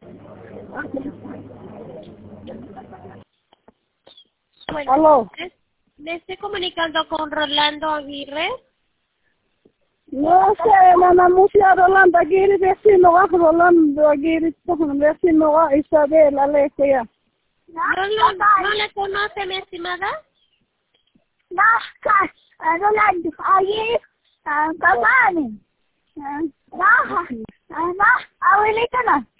Bueno, Aló. me estoy comunicando con Rolando Aguirre. No sé, Mama Musia Rolando Aguirre, vecino va Rolando Aguirre, vecino va Isabel Alejea. ¿No le conoce, mi estimada? No, Rolando Aguirre, Cavani. No, abuelita no.